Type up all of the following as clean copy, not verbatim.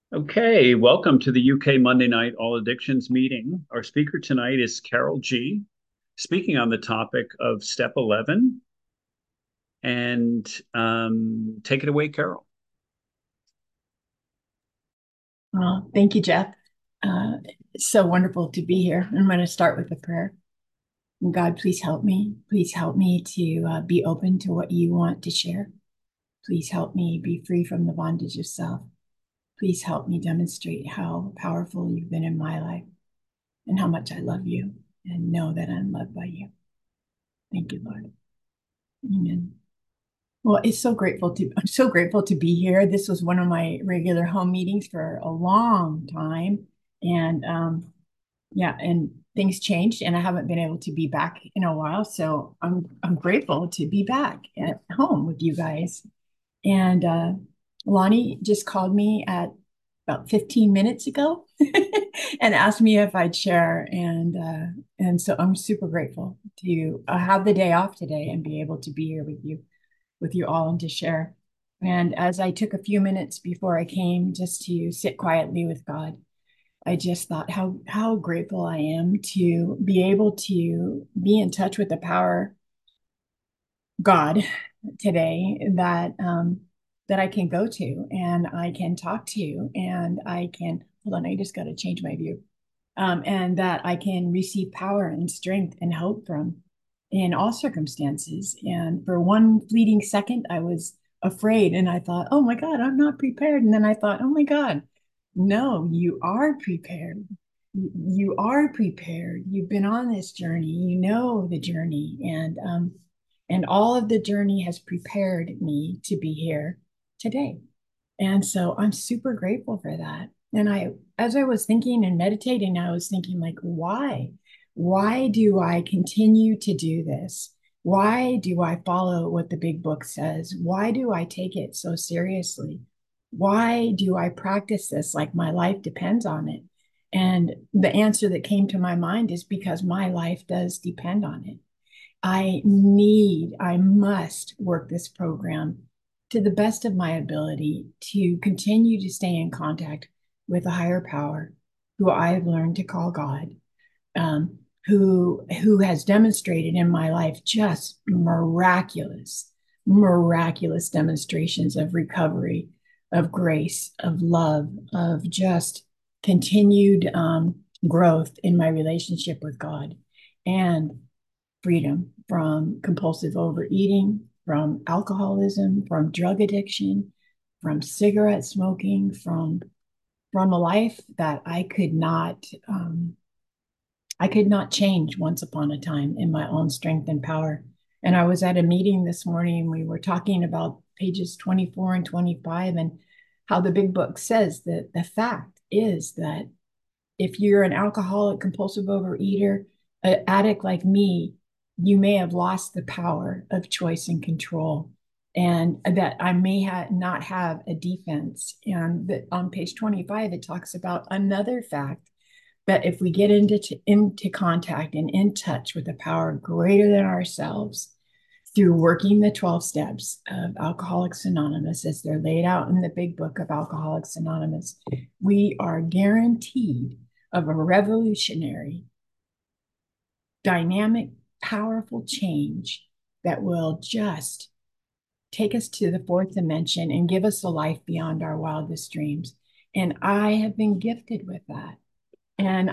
Okay, welcome to the UK Monday Night All Addictions meeting. Our speaker tonight is Carol G, speaking on the topic of Step 11. And take it away, Carol. Well, thank you, Jeff. It's so wonderful to be here. I'm going to start with a prayer. God, please help me. Please help me to be open to what you want to share. Please help me be free from the bondage of self. Please help me demonstrate how powerful you've been in my life and how much I love you and know that I'm loved by you. Thank you, Lord. Amen. Well, I'm so grateful to be here. This was one of my regular home meetings for a long time. And yeah, and things changed and I haven't been able to be back in a while. So I'm grateful to be back at home with you guys. And Lonnie just called me at about 15 minutes ago and asked me if I'd share. And so I'm super grateful to have the day off today and be able to be here with you all and to share. And as I took a few minutes before I came just to sit quietly with God, I just thought how grateful I am to be able to be in touch with the power God today that I can go to and I can talk to and I can hold on. I just got to change my view. And that I can receive power and strength and hope from in all circumstances. And for one fleeting second, I was afraid and I thought, oh my God, I'm not prepared. And then I thought, oh my God, no, you are prepared. You are prepared. You've been on this journey. You know the journey, and all of the journey has prepared me to be here today. And so I'm super grateful for that. And as I was thinking and meditating, I was thinking, like, why? Why do I continue to do this? Why do I follow what the big book says? Why do I take it so seriously? Why do I practice this like my life depends on it? And the answer that came to my mind is because my life does depend on it. I must work this program to the best of my ability to continue to stay in contact with a higher power who I have learned to call God, who has demonstrated in my life just miraculous demonstrations of recovery, of grace, of love, of just continued growth in my relationship with God, and freedom from compulsive overeating, from alcoholism, from drug addiction, from cigarette smoking, from a life that I could not change once upon a time in my own strength and power. And I was at a meeting this morning and we were talking about pages 24 and 25 and how the big book says that the fact is that if you're an alcoholic, compulsive overeater, an addict like me, you may have lost the power of choice and control, and that I may not have a defense. And that on page 25, it talks about another fact that if we get into contact and in touch with a power greater than ourselves through working the 12 steps of Alcoholics Anonymous, as they're laid out in the big book of Alcoholics Anonymous, we are guaranteed of a revolutionary, dynamic, powerful change that will just take us to the fourth dimension and give us a life beyond our wildest dreams. And I have been gifted with that. And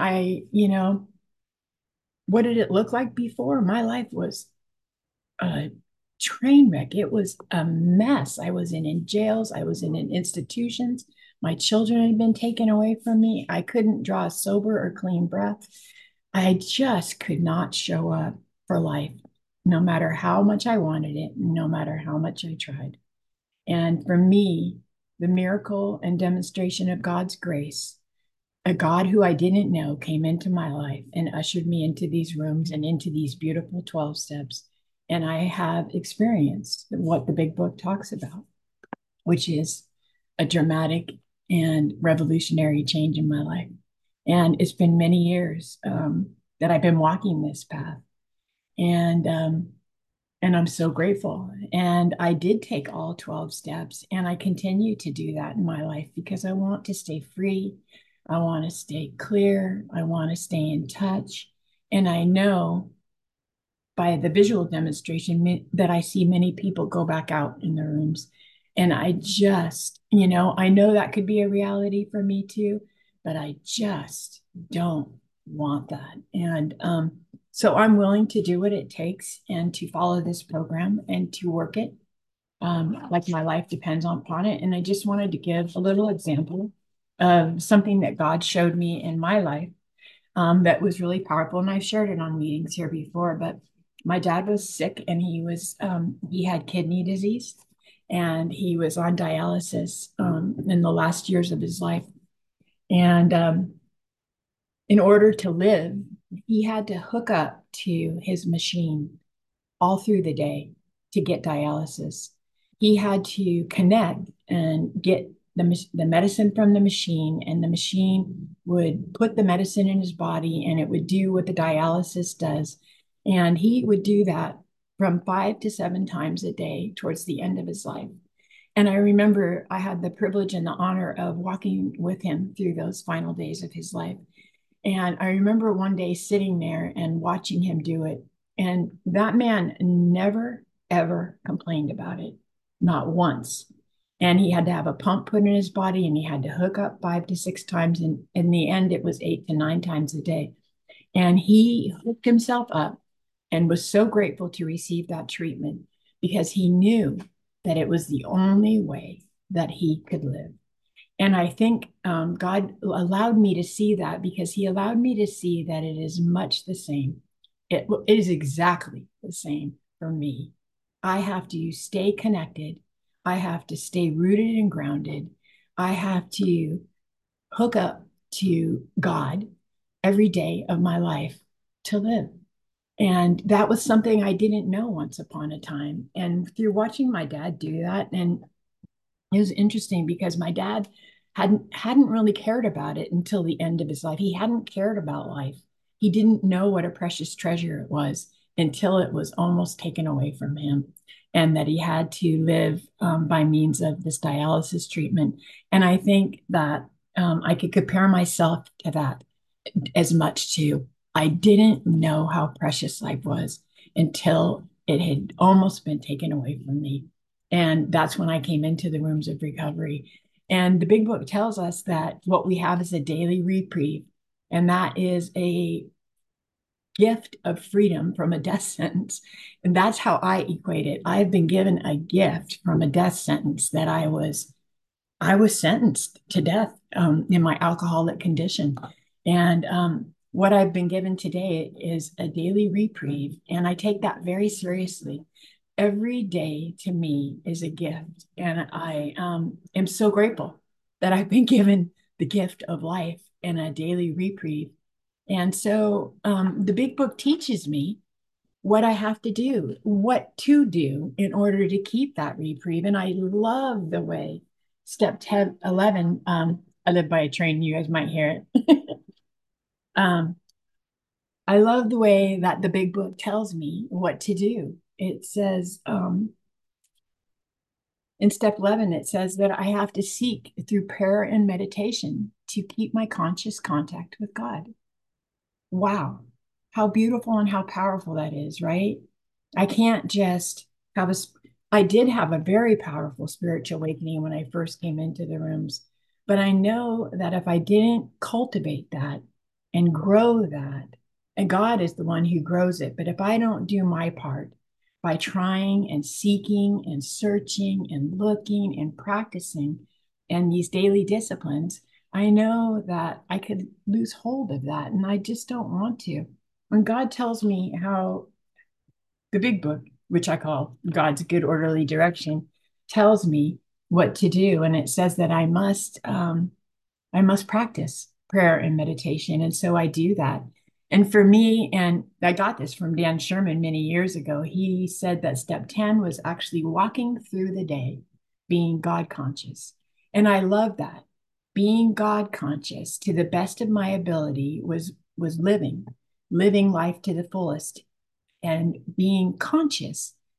what did it look like before? My life was a train wreck. It was a mess. I was in jails, I was in institutions. My children had been taken away from me. I couldn't draw a sober or clean breath. I just could not show up for life, no matter how much I wanted it, no matter how much I tried. And for me, the miracle and demonstration of God's grace, a God who I didn't know, came into my life and ushered me into these rooms and into these beautiful 12 steps. And I have experienced what the big book talks about, which is a dramatic and revolutionary change in my life. And it's been many years that I've been walking this path. And And I'm so grateful. And I did take all 12 steps, and I continue to do that in my life because I want to stay free. I want to stay clear. I want to stay in touch. And I know by the visual demonstration that I see many people go back out in their rooms. And I just, I know that could be a reality for me too, but I just don't want that. And so I'm willing to do what it takes and to follow this program and to work it like my life depends upon it. And I just wanted to give a little example of something that God showed me in my life that was really powerful. And I've shared it on meetings here before, but my dad was sick and he had kidney disease and he was on dialysis in the last years of his life. And in order to live, he had to hook up to his machine all through the day to get dialysis. He had to connect and get the medicine from the machine, and the machine would put the medicine in his body and it would do what the dialysis does. And he would do that from 5 to 7 times a day towards the end of his life. And I remember I had the privilege and the honor of walking with him through those final days of his life. And I remember one day sitting there and watching him do it. And that man never, ever complained about it, not once. And he had to have a pump put in his body and he had to hook up 5 to 6 times. And in the end, it was 8 to 9 times a day. And he hooked himself up and was so grateful to receive that treatment because he knew that it was the only way that he could live. And I think God allowed me to see that because He allowed me to see that it is much the same. It is exactly the same for me. I have to stay connected. I have to stay rooted and grounded. I have to hook up to God every day of my life to live. And that was something I didn't know once upon a time. And through watching my dad do that, and it was interesting because my dad hadn't really cared about it until the end of his life. He hadn't cared about life. He didn't know what a precious treasure it was until it was almost taken away from him, and that he had to live by means of this dialysis treatment. And I think that I could compare myself to that as much too. I didn't know how precious life was until it had almost been taken away from me. And that's when I came into the rooms of recovery. And the big book tells us that what we have is a daily reprieve, and that is a gift of freedom from a death sentence. And that's how I equate it. I've been given a gift from a death sentence that I was sentenced to death in my alcoholic condition. And what I've been given today is a daily reprieve. And I take that very seriously. Every day to me is a gift. And I am so grateful that I've been given the gift of life and a daily reprieve. And so the big book teaches me what I have to do, what to do in order to keep that reprieve. And I love the way step 10, 11, I live by a train, you guys might hear it. um, I love the way that the big book tells me what to do. It says in step 11, it says that I have to seek through prayer and meditation to keep my conscious contact with God. Wow, how beautiful and how powerful that is, right? I can't just have a, I did have a very powerful spiritual awakening when I first came into the rooms, but I know that if I didn't cultivate that and grow that, and God is the one who grows it, but if I don't do my part by trying and seeking and searching and looking and practicing and these daily disciplines, I know that I could lose hold of that, and I just don't want to. When God tells me how the big book, which I call God's good orderly direction, tells me what to do, and it says that I must practice prayer and meditation, and so I do that. And for me, and I got this from Dan Sherman many years ago, he said that step 10 was actually walking through the day, being God conscious. And I love that. Being God conscious to the best of my ability was living life to the fullest and being conscious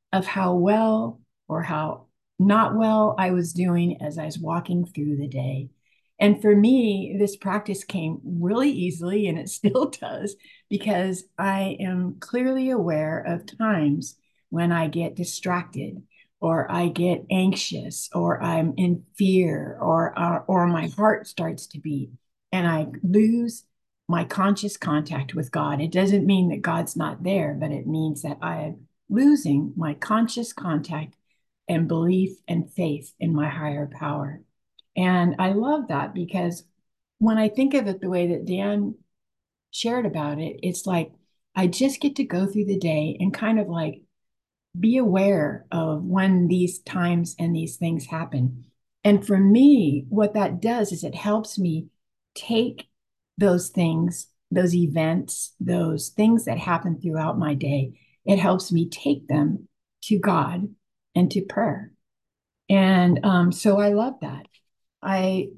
of how well or how not well I was doing as I was walking through the day. And for me, this practice came really easily, and it still does, because I am clearly aware of times when I get distracted or I get anxious or I'm in fear or my heart starts to beat and I lose my conscious contact with God. It doesn't mean that God's not there, but it means that I am losing my conscious contact and belief and faith in my higher power. And I love that because when I think of it the way that Dan shared about it, it's like I just get to go through the day and kind of like be aware of when these times and these things happen. And for me, what that does is it helps me take those things, those events, those things that happen throughout my day, it helps me take them to God and to prayer. And so I love that. I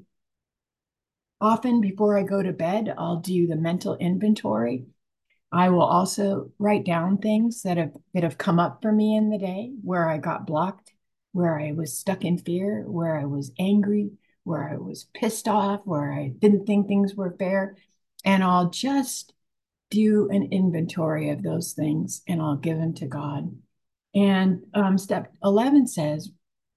often, before I go to bed, I'll do the mental inventory. I will also write down things that have come up for me in the day where I got blocked, where I was stuck in fear, where I was angry, where I was pissed off, where I didn't think things were fair. And I'll just do an inventory of those things and I'll give them to God. And step 11 says,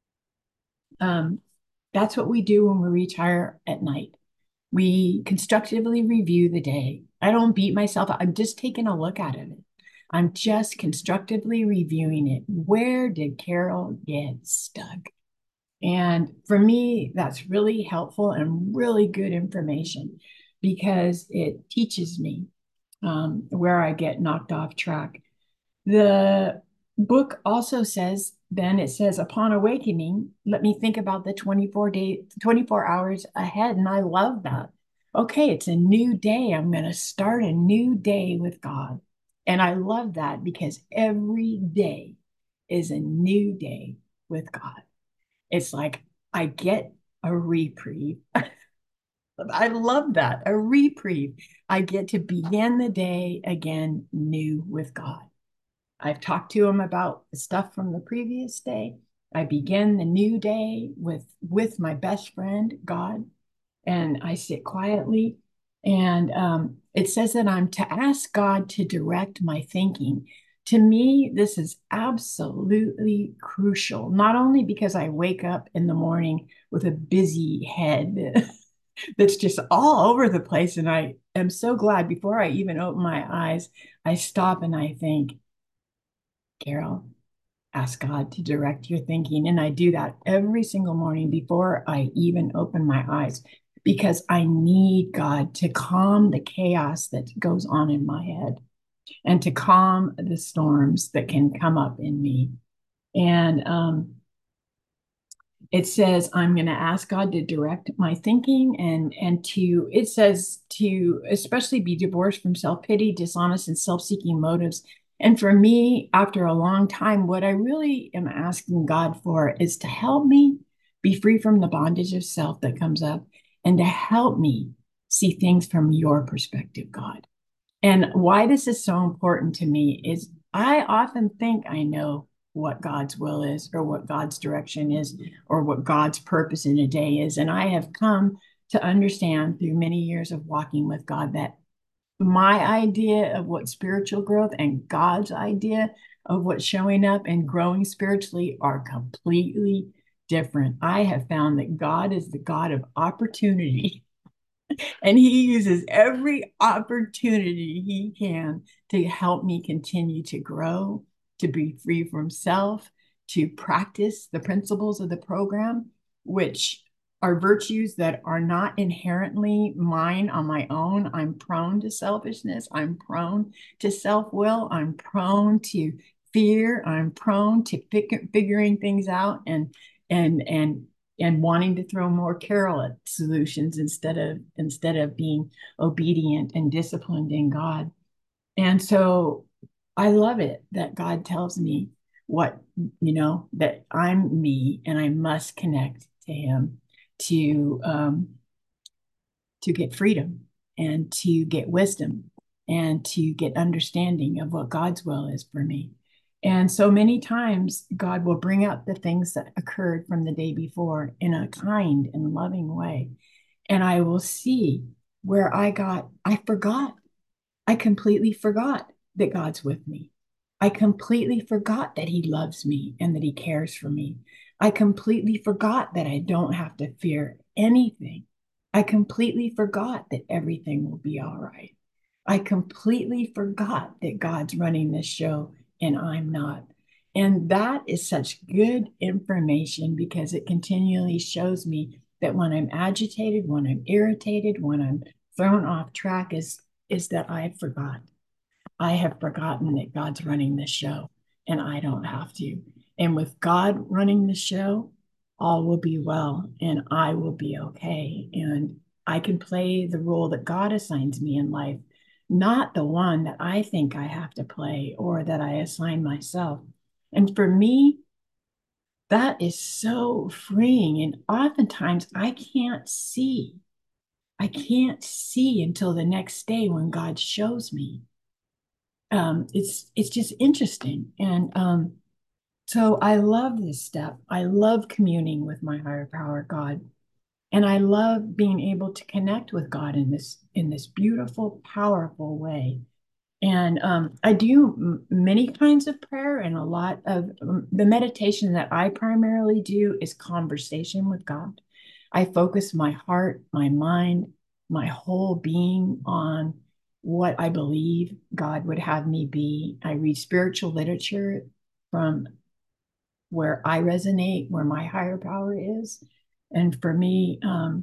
um, that's what we do when we retire at night. We constructively review the day. I don't beat myself up. I'm just taking a look at it. I'm just constructively reviewing it. Where did Carol get stuck? And for me, that's really helpful and really good information because it teaches me where I get knocked off track. The book also says, then it says, upon awakening, let me think about the 24 hours ahead. And I love that. Okay, it's a new day. I'm going to start a new day with God. And I love that because every day is a new day with God. It's like I get a reprieve. I love that, a reprieve. I get to begin the day again new with God. I've talked to him about the stuff from the previous day. I begin the new day with my best friend, God, and I sit quietly. And it says that I'm to ask God to direct my thinking. To me, this is absolutely crucial, not only because I wake up in the morning with a busy head that's just all over the place. And I am so glad before I even open my eyes, I stop and I think, Carol, ask God to direct your thinking. And I do that every single morning before I even open my eyes because I need God to calm the chaos that goes on in my head and to calm the storms that can come up in me. And it says I'm going to ask God to direct my thinking and to it says to especially be divorced from self-pity, dishonest and self-seeking motives. And for me, after a long time, what I really am asking God for is to help me be free from the bondage of self that comes up and to help me see things from your perspective, God. And why this is so important to me is I often think I know what God's will is, or what God's direction is, or what God's purpose in a day is. And I have come to understand through many years of walking with God that my idea of what spiritual growth and God's idea of what showing up and growing spiritually are completely different. I have found that God is the God of opportunity. And he uses every opportunity he can to help me continue to grow, to be free from self, to practice the principles of the program, which are virtues that are not inherently mine on my own. I'm prone to selfishness. I'm prone to self will. I'm prone to fear. I'm prone to figuring things out and and wanting to throw more Carol at solutions instead of being obedient and disciplined in God. And so I love it that God tells me what, that I'm me and I must connect to him to to get freedom and to get wisdom and to get understanding of what God's will is for me. And so many times, God will bring up the things that occurred from the day before in a kind and loving way. And I will see where I forgot. I completely forgot that God's with me. I completely forgot that He loves me and that He cares for me. I completely forgot that I don't have to fear anything. I completely forgot that everything will be all right. I completely forgot that God's running this show and I'm not. And that is such good information because it continually shows me that when I'm agitated, when I'm irritated, when I'm thrown off track, is that I forgot. I have forgotten that God's running the show and I don't have to. And with God running the show, all will be well and I will be okay. And I can play the role that God assigns me in life, not the one that I think I have to play or that I assign myself. And for me, that is so freeing. And oftentimes I can't see. I can't see until the next day when God shows me. It's just interesting. And so I love this step. I love communing with my higher power, God. And I love being able to connect with God in this beautiful, powerful way. And I do many kinds of prayer, and a lot of the meditation that I primarily do is conversation with God. I focus my heart, my mind, my whole being on what I believe God would have me be. I read spiritual literature from where I resonate, where my higher power is. And for me,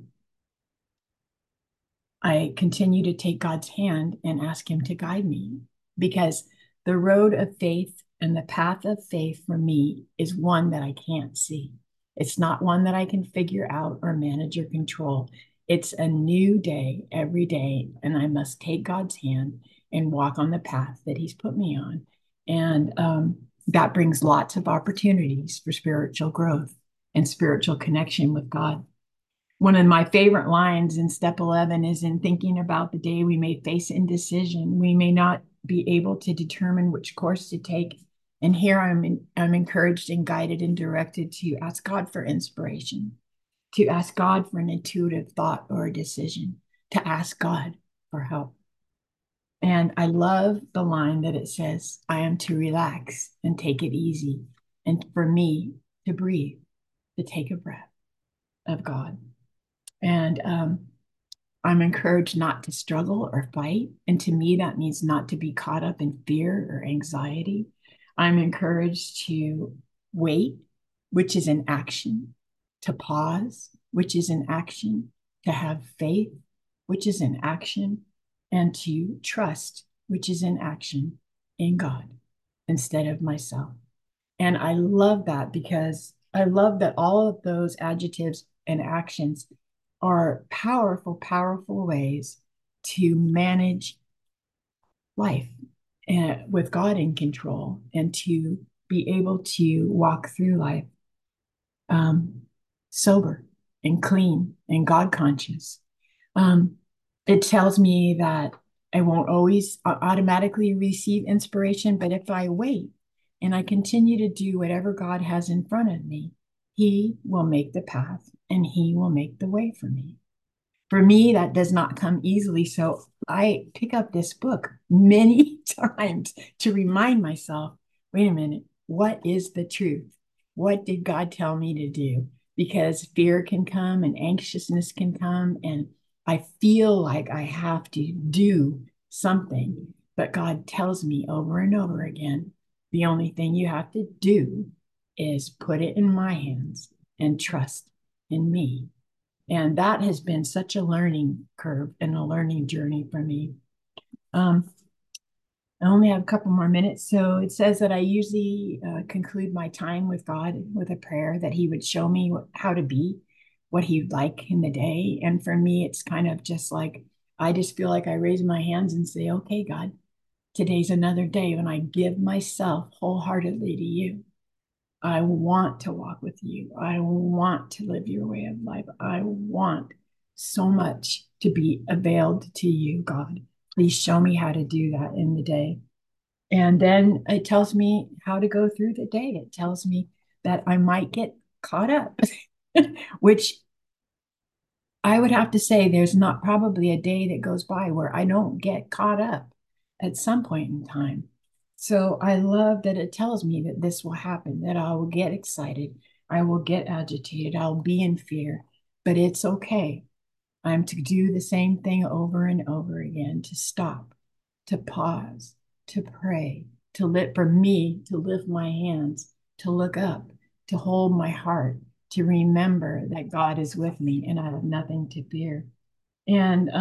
I continue to take God's hand and ask Him to guide me because the road of faith and the path of faith for me is one that I can't see. It's not one that I can figure out or manage or control. It's a new day every day, and I must take God's hand and walk on the path that He's put me on. And that brings lots of opportunities for spiritual growth and spiritual connection with God. One of my favorite lines in step 11 is in thinking about the day we may face indecision. We may not be able to determine which course to take. And here I'm encouraged and guided and directed to ask God for inspiration, to ask God for an intuitive thought or a decision, to ask God for help. And I love the line that it says, I am to relax and take it easy. And for me to breathe, to take a breath of God. And I'm encouraged not to struggle or fight. And to me, that means not to be caught up in fear or anxiety. I'm encouraged to wait, which is an action, to pause, which is an action, to have faith, which is an action, and to trust, which is an action in God instead of myself. And I love that because I love that all of those adjectives and actions are powerful, powerful ways to manage life and with God in control and to be able to walk through life um, sober and clean and God conscious. Um, it tells me that I won't always automatically receive inspiration, but if I wait and I continue to do whatever God has in front of me, He will make the path and He will make the way for me. For me, that does not come easily. So I pick up this book many times to remind myself, wait a minute, what is the truth? What did God tell me to do? Because fear can come and anxiousness can come, and I feel like I have to do something. But God tells me over and over again, the only thing you have to do is put it in my hands and trust in me. And that has been such a learning curve and a learning journey for me. Um, I only have a couple more minutes. So it says that I usually conclude my time with God with a prayer that He would show me how to be, what He'd like in the day. And for me, it's kind of just like, I just feel like I raise my hands and say, okay, God, today's another day when I give myself wholeheartedly to you. I want to walk with you. I want to live your way of life. I want so much to be availed to you, God. Please show me how to do that in the day. And then it tells me how to go through the day. It tells me that I might get caught up, which I would have to say there's not probably a day that goes by where I don't get caught up at some point in time. So I love that it tells me that this will happen, that I will get excited, I will get agitated, I'll be in fear, but it's okay. I'm to do the same thing over and over again, to stop, to pause, to pray, to lift for me, to lift my hands, to look up, to hold my heart, to remember that God is with me and I have nothing to fear. And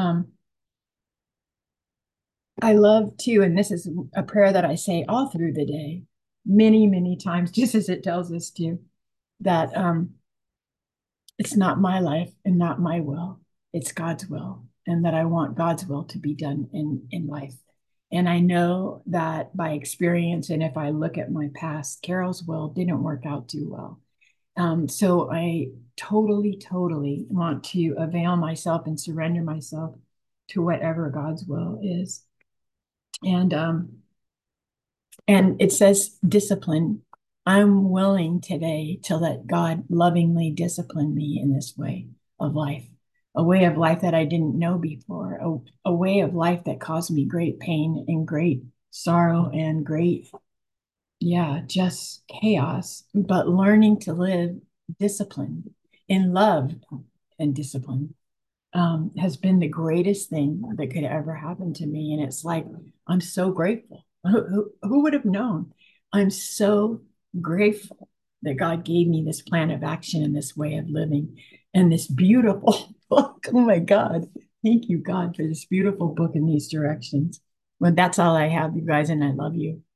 I love too, and this is a prayer that I say all through the day, many, many times, just as it tells us to, that it's not my life and not my will, it's God's will, and that I want God's will to be done in life. And I know that by experience, and if I look at my past, Carol's will didn't work out too well. So I totally, totally want to avail myself and surrender myself to whatever God's will is. And and it says discipline. I'm willing today to let God lovingly discipline me in this way of life, a way of life that I didn't know before, a way of life that caused me great pain and great sorrow and great, yeah, just chaos, but learning to live disciplined in love and discipline has been the greatest thing that could ever happen to me. And it's like, I'm so grateful. Who would have known? I'm so grateful that God gave me this plan of action and this way of living and this beautiful book. Oh my God. Thank you, God, for this beautiful book and these directions. Well, that's all I have, you guys, and I love you.